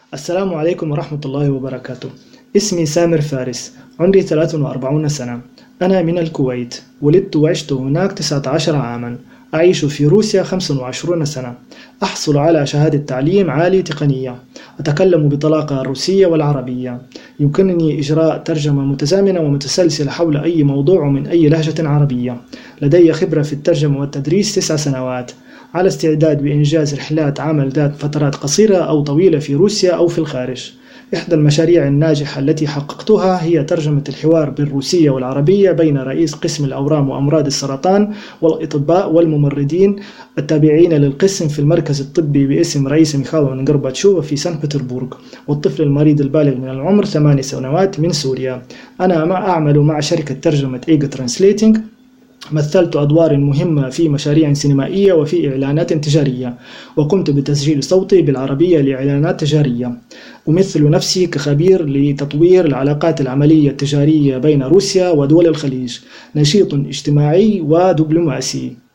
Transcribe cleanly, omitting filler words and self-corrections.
السلام عليكم ورحمة الله وبركاته. اسمي سامر فارس، عمري 43 سنة. أنا من الكويت، ولدت وعشت هناك 19 عاما. أعيش في روسيا 25 سنة. أحصل على شهادة تعليم عالي تقنية. أتكلم بطلاقة الروسية والعربية. يمكنني إجراء ترجمة متزامنة ومتسلسلة حول أي موضوع من أي لهجة عربية. لدي خبرة في الترجمة والتدريس 9 سنوات. على استعداد بإنجاز رحلات عمل ذات فترات قصيرة أو طويلة في روسيا أو في الخارج. إحدى المشاريع الناجحة التي حققتها هي ترجمة الحوار بالروسية والعربية بين رئيس قسم الأورام وأمراض السرطان والأطباء والممرضين التابعين للقسم في المركز الطبي باسم رئيس ميخائيل غورباتشوف في سان بطربرغ، والطفل المريض البالغ من العمر 8 سنوات من سوريا. أنا أعمل مع شركة ترجمة إيجا ترانسليتنج. مثلت أدوار مهمة في مشاريع سينمائية وفي إعلانات تجارية، وقمت بتسجيل صوتي بالعربية لإعلانات تجارية. أمثل نفسي كخبير لتطوير العلاقات العملية التجارية بين روسيا ودول الخليج، نشيط اجتماعي ودبلوماسي.